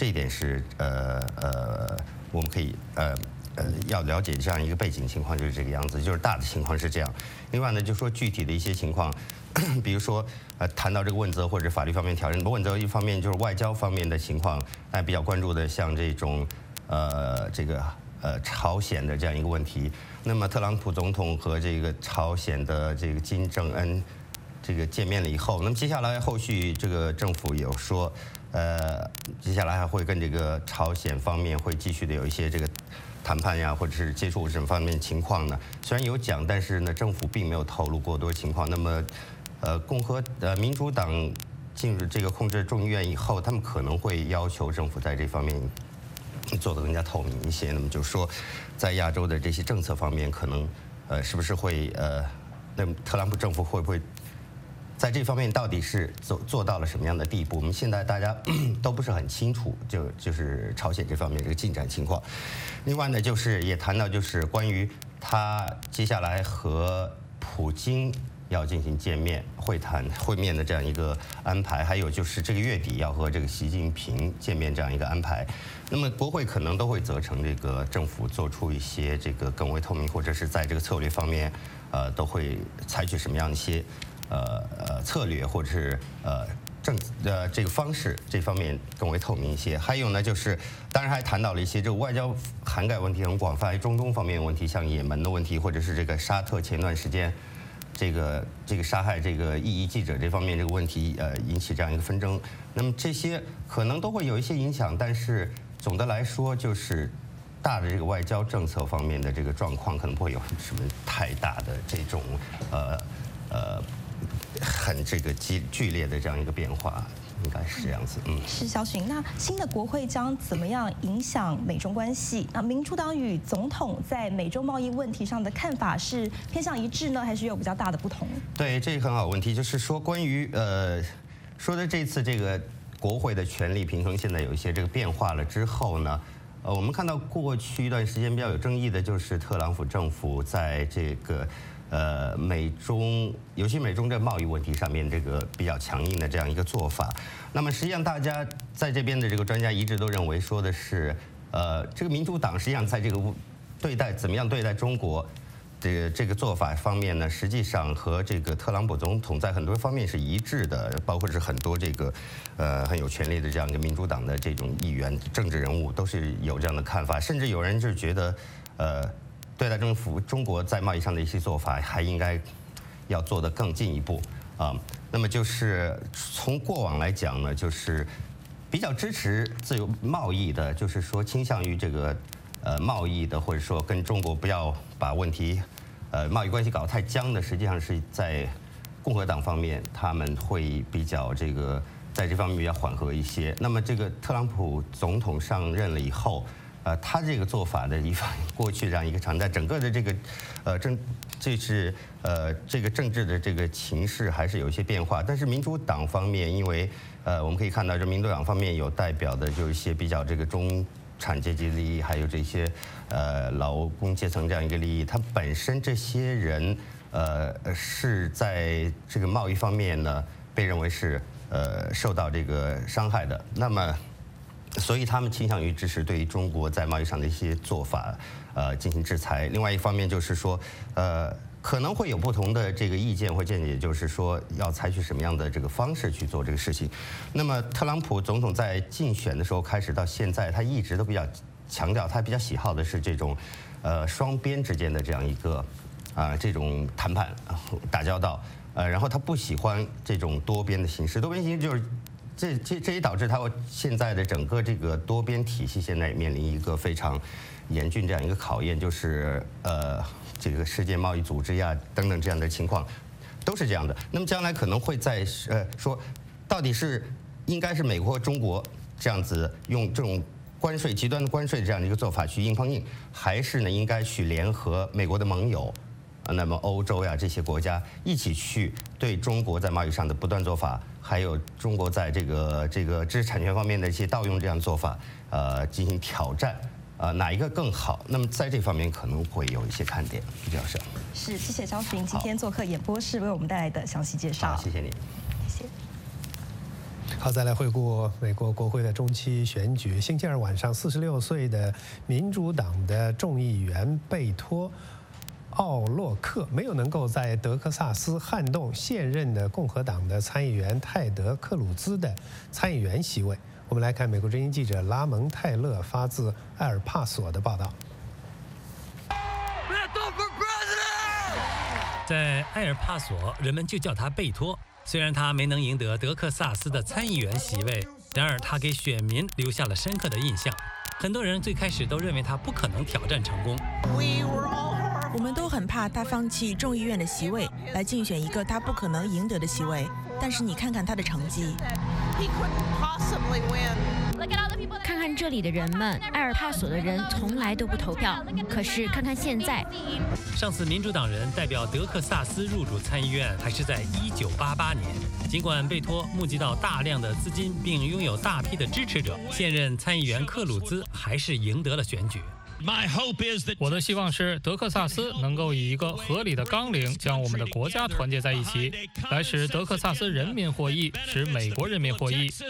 这一点是呃呃，我们可以呃呃要了解这样一个背景情况就是这个样子，就是大的情况是这样。另外呢，就说具体的一些情况，比如说呃谈到这个问责或者法律方面调整，问责一方面就是外交方面的情况，大家比较关注的像这种呃这个呃朝鲜的这样一个问题。那么特朗普总统和这个朝鲜的这个金正恩这个见面了以后，那么接下来后续这个政府有说，呃，接下来还会跟这个朝鲜方面会继续的有一些这个谈判呀，或者是接触这方面情况呢。虽然有讲，但是呢，政府并没有透露过多情况。那么，呃，共和呃民主党进入这个控制众议院以后，他们可能会要求政府在这方面做得更加透明一些。那么就是说，在亚洲的这些政策方面，可能呃是不是会呃，那么特朗普政府会不会在这方面到底是做做到了什么样的地步？我们现在大家都不是很清楚，就就是朝鲜这方面这个进展情况。另外呢，就是也谈到就是关于他接下来和普京要进行见面会谈会面的这样一个安排，还有就是这个月底要和这个习近平见面这样一个安排。那么国会可能都会责成这个政府做出一些这个更为透明，或者是在这个策略方面，呃，都会采取什么样的一些呃呃策略，或者是呃政呃这个方式这方面更为透明一些。还有呢，就是当然还谈到了一些这个外交涵盖问题很广泛，中东方面的问题，像也门的问题，或者是这个沙特前段时间这个这个杀害这个异议记者这方面这个问题，呃引起这样一个纷争。那么这些可能都会有一些影响，但是总的来说就是大的这个外交政策方面的这个状况可能不会有什么太大的这种呃呃。很这个激剧烈的这样一个变化，应该是这样子。嗯， 是萧群。那新的国会将怎么样影响美中关系？那民主党与总统在美洲贸易问题上的看法是偏向一致呢，还是有比较大的不同？ 对，这个很好问题，就是说关于呃说的这次这个国会的权力平衡现在有一些这个变化了之后呢，呃，我们看到过去一段时间比较有争议的就是特朗普政府在这个。呃，美中尤其美中这贸易问题上面这个比较强硬的这样一个做法，那么实际上大家在这边的这个专家一致都认为说的是，呃，这个民主党实际上在这个对待怎么样对待中国这个这个做法方面呢，实际上和这个特朗普总统在很多方面是一致的，包括是很多这个呃很有权力的这样一个民主党的这种议员、政治人物都是有这样的看法，甚至有人就觉得，呃。对待政府中国在贸易上的一些做法，还应该要做得更进一步啊。那么就是从过往来讲呢，就是比较支持自由贸易的，就是说倾向于这个呃贸易的，或者说跟中国不要把问题呃贸易关系搞得太僵的，实际上是在共和党方面，他们会比较这个在这方面比较缓和一些。那么这个特朗普总统上任了以后。呃，他这个做法的一方，过去这样一个常态，整个的这个，呃政，这是呃这个政治的这个情势还是有一些变化。但是民主党方面，因为呃我们可以看到，这民主党方面有代表的就一些比较这个中产阶级利益，还有这些呃劳工阶层这样一个利益，它本身这些人呃是在这个贸易方面呢被认为是呃受到这个伤害的。那么。所以他们倾向于支持对于中国在贸易上的一些做法，呃，进行制裁。另外一方面就是说，呃，可能会有不同的这个意见或见解，就是说要采取什么样的这个方式去做这个事情。那么特朗普总统在竞选的时候开始到现在，他一直都比较强调，他比较喜好的是这种，呃，双边之间的这样一个啊、呃、这种谈判打交道，呃，然后他不喜欢这种多边的形式，多边形式就是。这这这也导致他现在的整个这个多边体系现在也面临一个非常严峻这样一个考验，就是呃这个世界贸易组织呀等等这样的情况都是这样的。那么将来可能会在呃说，到底是应该是美国和中国这样子用这种关税极端的关税的这样的一个做法去硬碰硬，还是呢应该去联合美国的盟友？那么欧洲呀这些国家一起去对中国在贸易上的不断做法，还有中国在这个这个知识产权方面的一些盗用这样做法，呃，进行挑战，呃，哪一个更好？那么在这方面可能会有一些看点，比较少。 是，谢谢萧群今天做客演播室为我们带来的详细介绍。 好，谢谢你。 谢谢。 好，再来回顾美国国会的中期选举。星期二晚上，四十六岁的民主党的众议员贝托·奥洛克没有能够在德克萨斯撼动现任的共和党的参议员泰德·克鲁兹的参议员席位。我们来看美国之音记者拉蒙泰勒发自埃尔帕索的报道。 在埃尔帕索，人们就叫他贝托。虽然他没能赢得德克萨斯的参议员席位，然而他给选民留下了深刻的印象。很多人最开始都认为他不可能挑战成功。 我们都很怕他放弃众议院的席位，来竞选一个他不可能赢得的席位。但是你看看他的成绩。 看看这里的人们，埃尔帕索的人从来都不投票，可是看看现在。 上次民主党人代表德克萨斯入主参议院还是在一九八八年。尽管贝托募集到大量的资金，并拥有大批的支持者，现任参议员克鲁兹还是赢得了选举。 我的希望是德克萨斯能够以一个合理的纲领将我们的国家团结在一起，来使德克萨斯人民获益，使美国人民获益。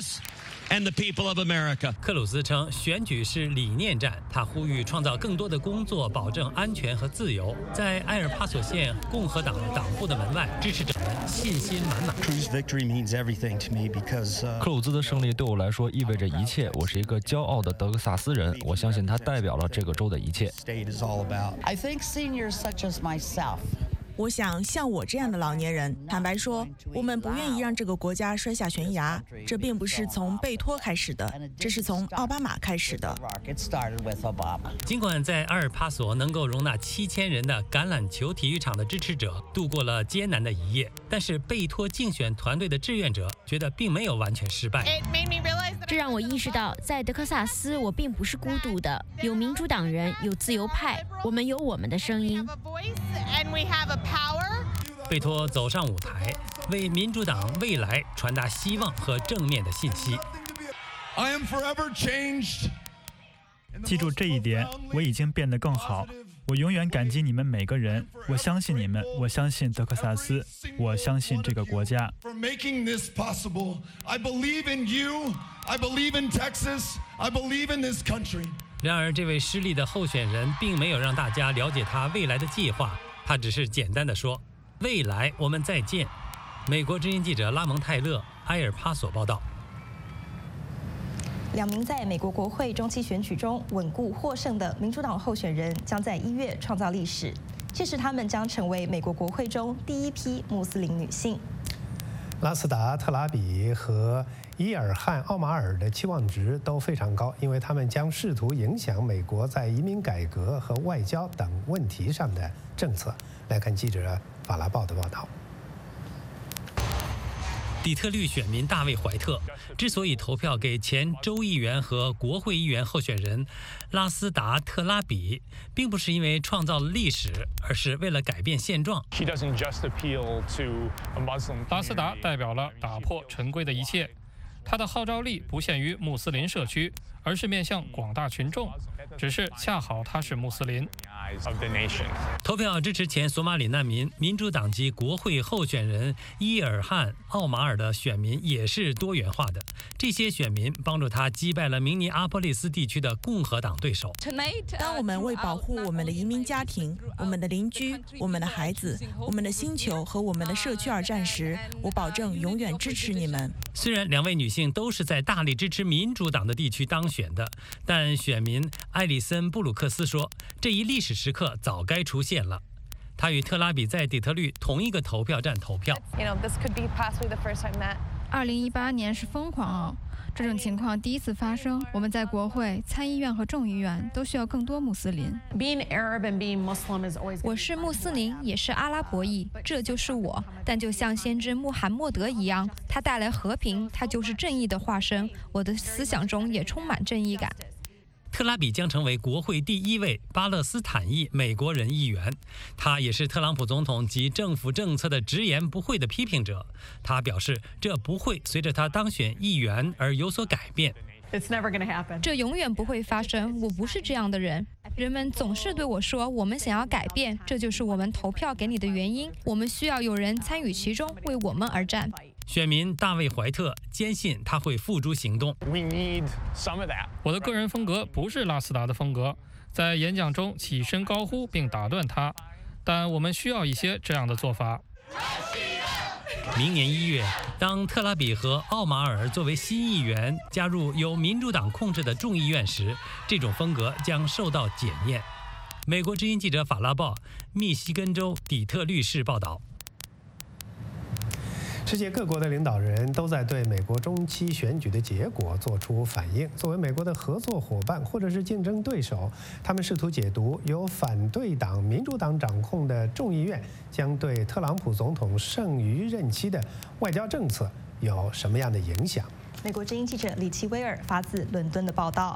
克鲁兹称，选举是理念战。他呼吁创造更多的工作，保证安全和自由。在埃尔帕索县共和党党部的门外，支持者们信心满满。 克鲁兹的胜利对我来说意味着一切。我是一个骄傲的德克萨斯人，我相信他代表了这个州的一切。 我想，像我这样的老年人，坦白说，我们不愿意让这个国家摔下悬崖。这并不是从贝托开始的，这是从奥巴马开始的。 尽管在阿尔帕索能够容纳七千人的橄榄球体育场的支持者度过了艰难的一夜，但是贝托竞选团队的志愿者觉得并没有完全失败。 这让我意识到，在德克萨斯，我并不是孤独的，有民主党人，有自由派，我们有我们的声音。 贝托走上舞台，为民主党未来传达希望和正面的信息。 记住这一点，我已经变得更好。我永远感激你们每个人。我相信你们，我相信德克萨斯，我相信这个国家。 然而，这位失利的候选人并没有让大家了解他未来的计划。他只是简单的说：“未来我们再见。”美国之音记者拉蒙泰勒，埃尔帕索报道。 两名在美国国会中期选举中稳固获胜的民主党候选人将在一月创造历史，届时他们将成为美国国会中第一批穆斯林女性。 拉斯达特拉比和伊尔汗奥马尔的期望值都非常高，因为他们将试图影响美国在移民改革和外交等问题上的政策。来看记者法拉报的报道。 底特律选民大卫·怀特之所以投票给前州议员和国会议员候选人拉斯达特拉比，并不是因为创造了历史，而是为了改变现状。 拉斯达代表了打破陈规的一切，他的号召力不限于穆斯林社区，而是面向广大群众。只是恰好他是穆斯林。 投票支持前索马里难民民主党籍国会候选人伊尔汗奥马尔的选民也是多元化的，这些选民帮助他击败了明尼阿波利斯地区的共和党对手。 当我们为保护我们的移民家庭、我们的邻居、我们的孩子、我们的星球和我们的社区而战时，我保证永远支持你们。 虽然两位女性都是在大力支持民主党的地区当选的，但选民艾里森·布鲁克斯说，这一历史时刻早该出现了。他与特拉比在底特律同一个投票站投票。 二零一八年是疯狂哦，这种情况第一次发生。我们在国会、参议院和众议院都需要更多穆斯林。 我是穆斯林，也是阿拉伯裔，这就是我。但就像先知穆罕默德一样，他带来和平，他就是正义的化身。我的思想中也充满正义感。 特拉比将成为国会第一位巴勒斯坦裔美国人议员，他也是特朗普总统及政府政策的直言不讳的批评者。他表示，这不会随着他当选议员而有所改变。 这永远不会发生，我不是这样的人。人们总是对我说，我们想要改变，这就是我们投票给你的原因。我们需要有人参与其中，为我们而战。 选民大卫·怀特坚信他会付诸行动。 我的个人风格不是拉斯达的风格，在演讲中起身高呼并打断他，但我们需要一些这样的做法。 明年一月，当特拉比和奥马尔作为新议员加入由民主党控制的众议院时，这种风格将受到检验。美国之音记者法拉报，密西根州底特律市报道。 世界各国的领导人都在对美国中期选举的结果做出反应。作为美国的合作伙伴或者是竞争对手，他们试图解读由反对党民主党掌控的众议院将对特朗普总统剩余任期的外交政策有什么样的影响。 美国之音记者李奇威尔发自伦敦的报道。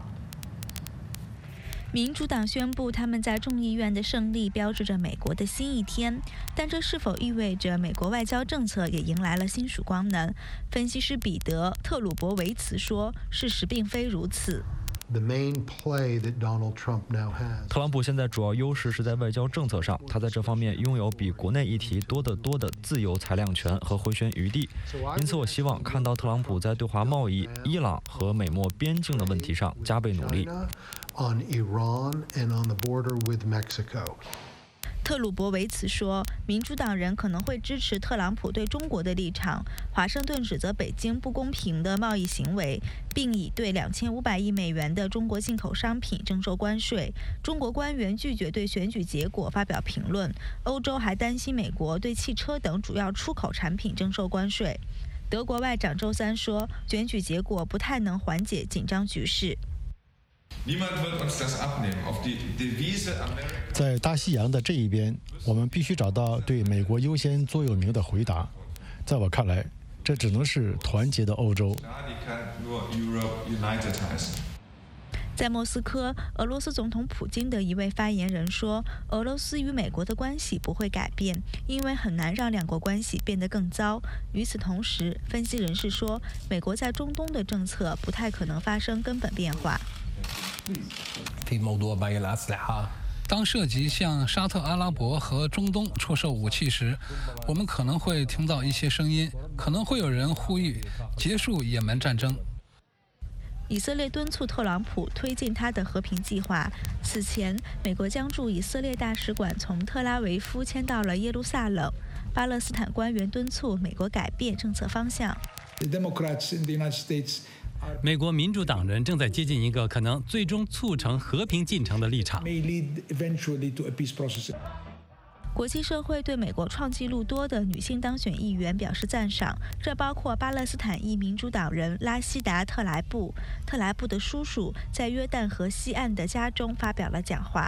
民主党宣布他们在众议院的胜利标志着美国的新一天，但这是否意味着美国外交政策也迎来了新曙光呢？分析师彼得·特鲁伯维茨说：“事实并非如此。” The main play that Donald Trump now has. 特朗普现在主要优势是在外交政策上，他在这方面拥有比国内议题多得多的自由裁量权和回旋余地。因此，我希望看到特朗普在对华贸易、伊朗和美墨边境的问题上加倍努力。 On Iran and on the border with Mexico. 特鲁伯维茨说，民主党人可能会支持特朗普对中国的立场。华盛顿指责北京不公平的贸易行为，并以对两千五百亿美元的中国进口商品征收关税。中国官员拒绝对选举结果发表评论。欧洲还担心美国对汽车等主要出口产品征收关税。德国外长周三说，选举结果不太能缓解紧张局势。 在大西洋的这一边，我们必须找到对美国优先座右铭的回答。在我看来，这只能是团结的欧洲。 在莫斯科，俄罗斯总统普京的一位发言人说，俄罗斯与美国的关系不会改变，因为很难让两国关系变得更糟。与此同时，分析人士说，美国在中东的政策不太可能发生根本变化。 当涉及向沙特阿拉伯和中东出售武器时，我们可能会听到一些声音，可能会有人呼吁结束也门战争。 以色列敦促特朗普推进他的和平计划。此前，美国将驻以色列大使馆从特拉维夫迁到了耶路撒冷。巴勒斯坦官员敦促美国改变政策方向。 美国民主党人正在接近一个可能最终促成和平进程的立场。 国际社会对美国创纪录多的女性当选议员表示赞赏，这包括巴勒斯坦裔民主党人拉希达·特莱布。特莱布的叔叔在约旦河西岸的家中发表了讲话。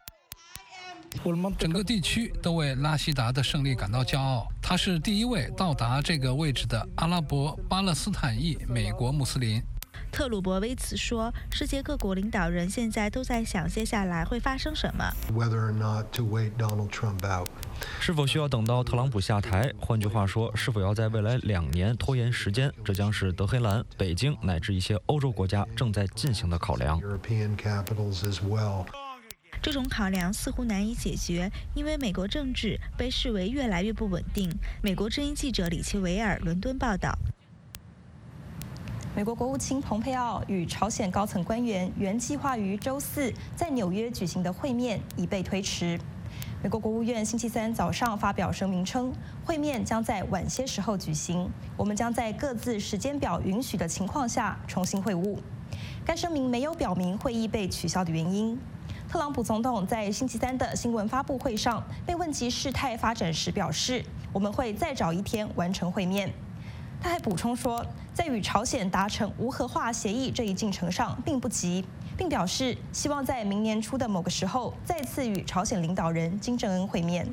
整个地区都为拉希达的胜利感到骄傲。他是第一位到达这个位置的阿拉伯巴勒斯坦裔美国穆斯林。 特鲁伯维茨说，世界各国领导人现在都在想接下来会发生什么。 是否需要等到特朗普下台？换句话说，是否要在未来两年拖延时间？这将是德黑兰、北京乃至一些欧洲国家正在进行的考量。 这种考量似乎难以解决，因为美国政治被视为越来越不稳定。美国之音记者李奇维尔伦敦报道。 美国国务卿蓬佩奥与朝鲜高层官员原计划于周四在纽约举行的会面已被推迟。美国国务院星期三早上发表声明称，会面将在晚些时候举行，我们将在各自时间表允许的情况下重新会晤。该声明没有表明会议被取消的原因。特朗普总统在星期三的新闻发布会上被问及事态发展时表示，我们会再找一天完成会面。他还补充说，在与朝鲜达成无核化协议这一进程上并不急，并表示希望在明年初的某个时候再次与朝鲜领导人金正恩会面。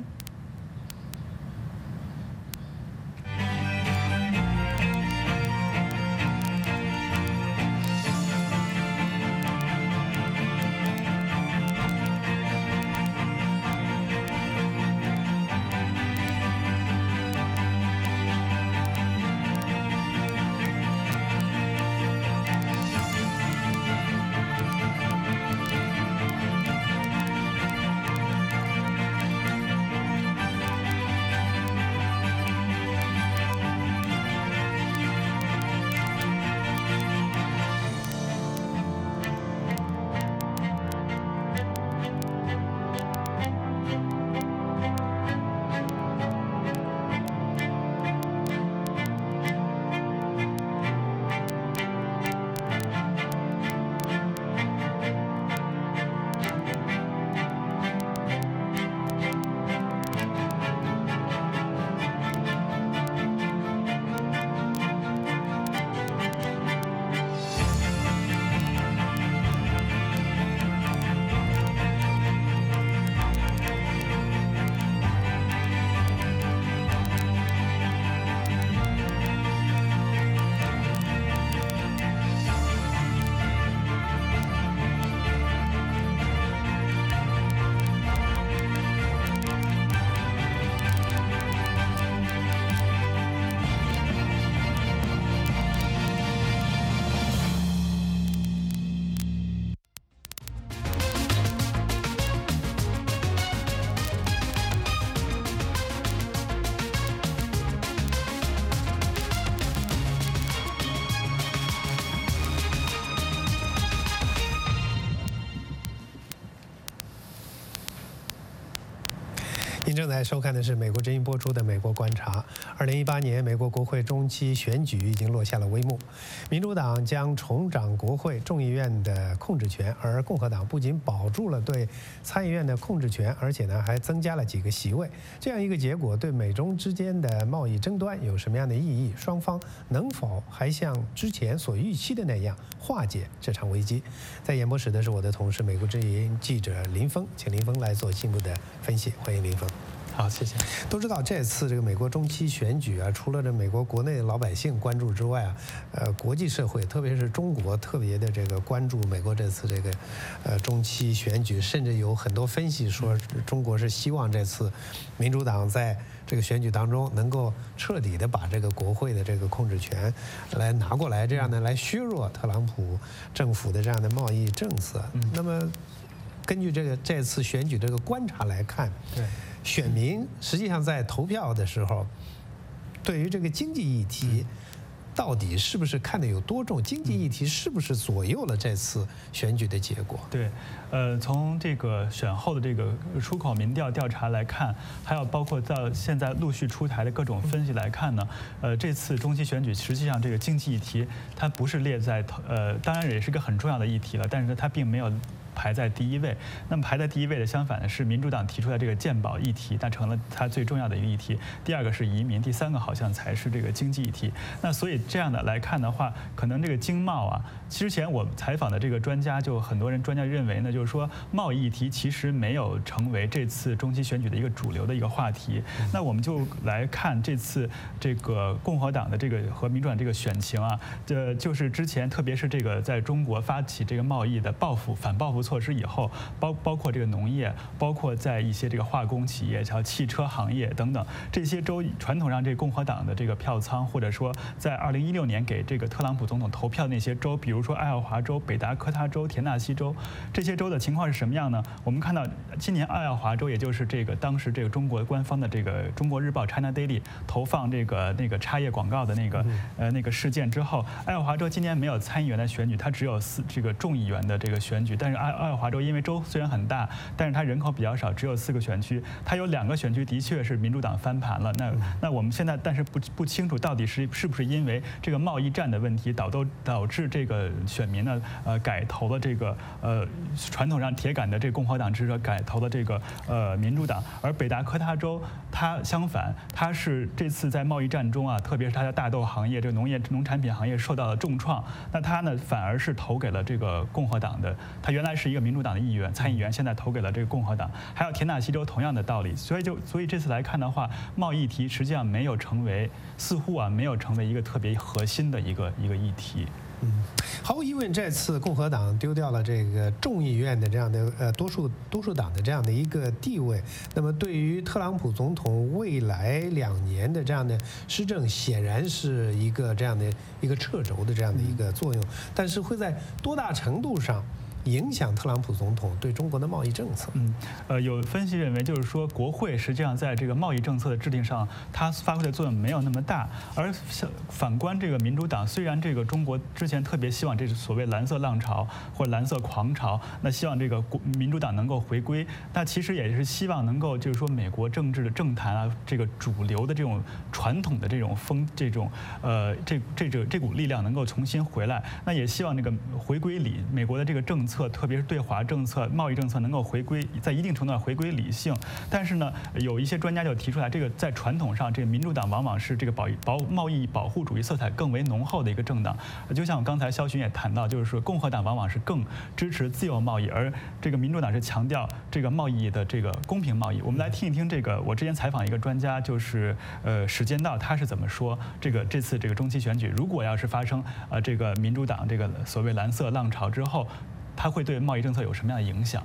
您正在收看的是美国之音播出的《美国观察》。二零一八年美国国会中期选举已经落下了帷幕，民主党将重掌国会众议院的控制权，而共和党不仅保住了对参议院的控制权，而且呢还增加了几个席位。这样一个结果对美中之间的贸易争端有什么样的意义？双方能否还像之前所预期的那样化解这场危机？在演播室的是我的同事美国之音记者林峰，请林峰来做进一步的分析。欢迎林峰。 好，谢谢。 都知道这次这个美国中期选举啊，除了这美国国内的老百姓关注之外啊，呃，国际社会特别是中国特别的这个关注美国这次这个呃中期选举，甚至有很多分析说中国是希望这次民主党在这个选举当中能够彻底的把这个国会的这个控制权来拿过来，这样呢来削弱特朗普政府的这样的贸易政策。那么根据这个这次选举这个观察来看，对。选民实际上在投票的时候，对于这个经济议题，到底是不是看得有多重？经济议题是不是左右了这次选举的结果？ 对，呃，从这个选后的这个出口民调调查来看，还有包括到现在陆续出台的各种分析来看呢，呃，这次中期选举实际上这个经济议题它不是列在呃，当然也是个很重要的议题了，但是它并没有排在第一位。那么排在第一位的，相反的是民主党提出来这个健保议题，那成了它最重要的一个议题。第二个是移民，第三个好像才是这个经济议题。那所以这样的来看的话，可能这个经贸啊，之前我采访的这个专家，就很多人专家认为呢，就是说贸易议题其实没有成为这次中期选举的一个主流的一个话题。那我们就来看这次这个共和党的这个和民主党这个选情啊，这就是之前特别是这个在中国发起这个贸易的报复反报复措施以后，包包括这个农业，包括在一些这个化工企业、像汽车行业等等这些州，传统上这共和党的这个票仓，或者说在二零一六年给这个特朗普总统投票的那些州，比如说爱荷华州、北达科他州、田纳西州，这些州的情况是什么样呢？我们看到今年爱荷华州，也就是这个当时这个中国官方的这个《中国日报》China Daily 投放这个那个插页广告的那个呃那个事件之后，爱荷华州今年没有参议员的选举，它只有四这个众议员的这个选举，但是爱爱荷华州因为州虽然很大，但是它人口比较少，只有四个选区，它有两个选区的确是民主党翻盘了。那那我们现在但是不不清楚到底是是不是因为这个贸易战的问题导都导致这个选民呢呃改投了这个呃传统上铁杆的这个共和党支持者改投了这个呃民主党，而北达科他州它相反，它是这次在贸易战中啊，特别是它的大豆行业、这个农业农产品行业受到了重创，那它呢反而是投给了这个共和党的，它原来是一个民主党的议员参议员，现在投给了这个共和党。还有田纳西州同样的道理，所以就所以这次来看的话，贸易议题实际上没有成为似乎啊没有成为一个特别核心的一个一个议题。 嗯，毫无疑问，这次共和党丢掉了这个众议院的这样的呃多数多数党的这样的一个地位。那么，对于特朗普总统未来两年的这样的施政，显然是一个这样的一个掣肘的这样的一个作用。但是会在多大程度上影响特朗普总统对中国的贸易政策？ 嗯，呃，有分析认为，就是说，国会实际上在这个贸易政策的制定上，它发挥的作用没有那么大。而反观这个民主党，虽然这个中国之前特别希望这是所谓蓝色浪潮或者蓝色狂潮，那希望这个民主党能够回归，那其实也是希望能够就是说美国政治的政坛啊，这个主流的这种传统的这种风这种呃这这这这股力量能够重新回来。那也希望这个回归理美国的这个政策。特别是对华政策、贸易政策能够回归，在一定程度上回归理性。但是呢，有一些专家就提出来，这个在传统上，这个民主党往往是这个保保贸易保护主义色彩更为浓厚的一个政党。就像我刚才肖勋也谈到，就是说共和党往往是更支持自由贸易，而这个民主党是强调这个贸易的这个公平贸易。我们来听一听这个，我之前采访一个专家，就是呃史坚道，他是怎么说这个这次这个中期选举，如果要是发生呃这个民主党这个所谓蓝色浪潮之后，它会对贸易政策有什么样的影响？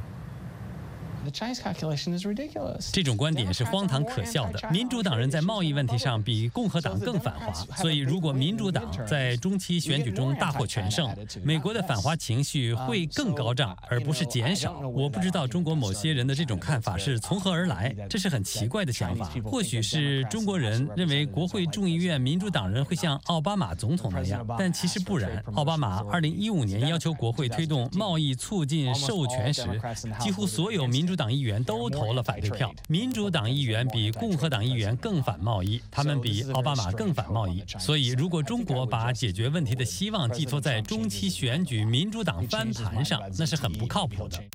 这种观点是荒唐可笑的。民主党人在贸易问题上比共和党更反华，所以如果民主党在中期选举中大获全胜，美国的反华情绪会更高涨，而不是减少。我不知道中国某些人的这种看法是从何而来，这是很奇怪的想法。或许是中国人认为国会众议院民主党人会像奥巴马总统那样，但其实不然。奥巴马二零一五年要求国会推动贸易促进授权时，几乎所有民主主党议员都投了反对票。民主党议员比共和党议员更反贸易，他们比奥巴马更反贸易。所以，如果中国把解决问题的希望寄托在中期选举民主党翻盘上，那是很不靠谱的。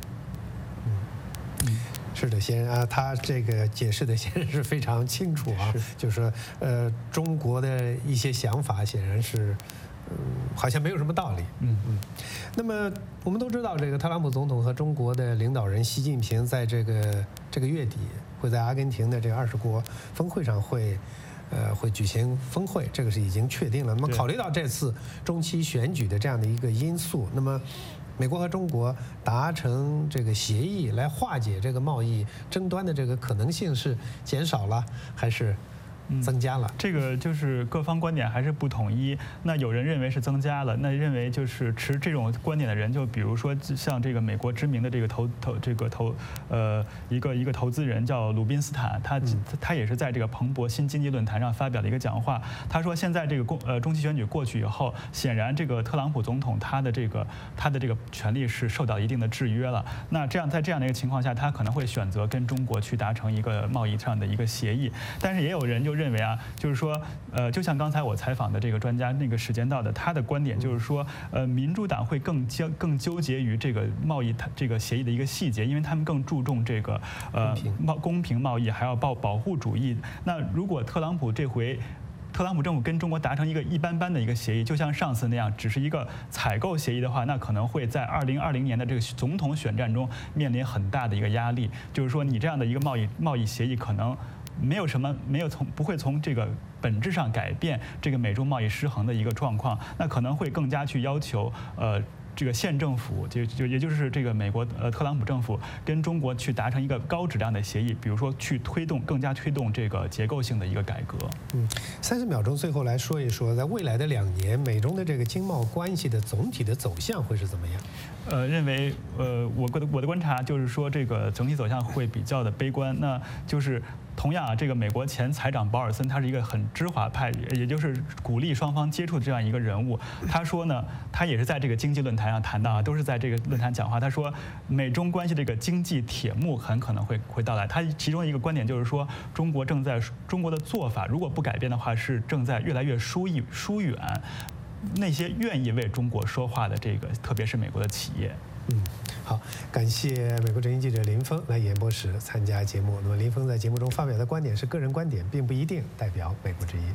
是的，先啊，他这个解释的显然是非常清楚啊，就是说，呃，中国的一些想法显然是，嗯，好像没有什么道理。嗯嗯。那么我们都知道，这个特朗普总统和中国的领导人习近平在这个这个月底会在阿根廷的这个二十国峰会上会。呃，会举行峰会，这个是已经确定了。那么，考虑到这次中期选举的这样的一个因素，那么美国和中国达成这个协议来化解这个贸易争端的这个可能性是减少了还是增加了？ 嗯、这个就是各方观点还是不统一。那有人认为是增加了，那认为就是持这种观点的人，就比如说像这个美国知名的这个投投这个投呃一个一个投资人叫鲁宾斯坦，他他也是在这个彭博新经济论坛上发表了一个讲话。他说，现在这个公呃中期选举过去以后，显然这个特朗普总统他的这个他的这个权利是受到一定的制约了。那这样在这样的一个情况下，他可能会选择跟中国去达成一个贸易上的一个协议。但是也有人就认为啊，就是说，呃，就像刚才我采访的这个专家那个时间到的，他的观点就是说，呃，民主党会更纠更纠结于这个贸易这个协议的一个细节，因为他们更注重这个呃贸公平贸易，还要保保护主义。那如果特朗普这回。特朗普政府跟中国达成一个一般般的一个协议，就像上次那样，只是一个采购协议的话，那可能会在二零二零年的这个总统选战中面临很大的一个压力。就是说，你这样的一个贸易贸易协议，可能没有什么没有从不会从这个本质上改变这个美中贸易失衡的一个状况，那可能会更加去要求呃。这个县政府就就也就是这个美国呃特朗普政府跟中国去达成一个高质量的协议，比如说去推动更加推动这个结构性的一个改革。 嗯，三十秒钟，最后来说一说，在未来的两年，美中的这个经贸关系的总体的走向会是怎么样？ 呃，认为呃，我的我的观察就是说，这个整体走向会比较的悲观。那就是同样啊，这个美国前财长保尔森他是一个很知华派，也就是鼓励双方接触的这样一个人物。他说呢，他也是在这个经济论坛上谈到啊，都是在这个论坛讲话。他说，美中关系这个经济铁幕很可能会会到来。他其中一个观点就是说，中国正在中国的做法如果不改变的话，是正在越来越疏远疏远那些愿意为中国说话的这个，特别是美国的企业。 嗯，好，感谢美国之音记者林峰来演播室参加节目。那么林峰在节目中发表的观点是个人观点，并不一定代表美国之音。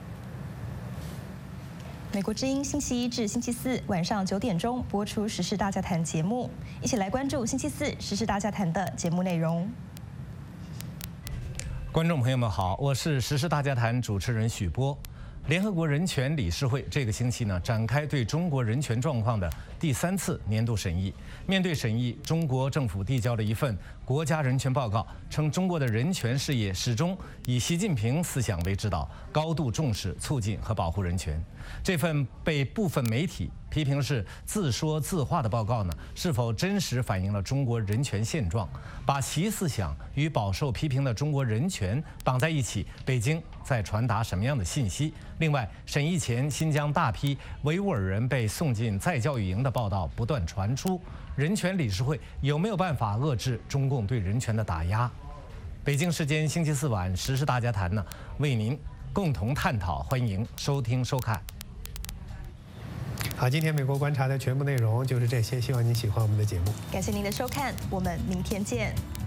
美国之音星期一至星期四晚上九点钟播出《时事大家谈》节目，一起来关注星期四《时事大家谈》的节目内容。 观众朋友们好，我是《时事大家谈》主持人许波。联合国人权理事会这个星期呢，展开对中国人权状况的第三次年度审议。面对审议，中国政府递交了一份国家人权报告，称中国的人权事业始终以习近平思想为指导，高度重视促进和保护人权。这份被部分媒体批评是自说自话的报告呢，是否真实反映了中国人权现状？把习思想与饱受批评的中国人权绑在一起，北京在传达什么样的信息？另外，审议前新疆大批维吾尔人被送进再教育营的报道不断传出，人权理事会有没有办法遏制中共对人权的打压？北京时间星期四晚《时事大家谈》呢，为您共同探讨，欢迎收听收看。 好，今天美国观察的全部内容就是这些，希望您喜欢我们的节目。 感谢您的收看，我们明天见。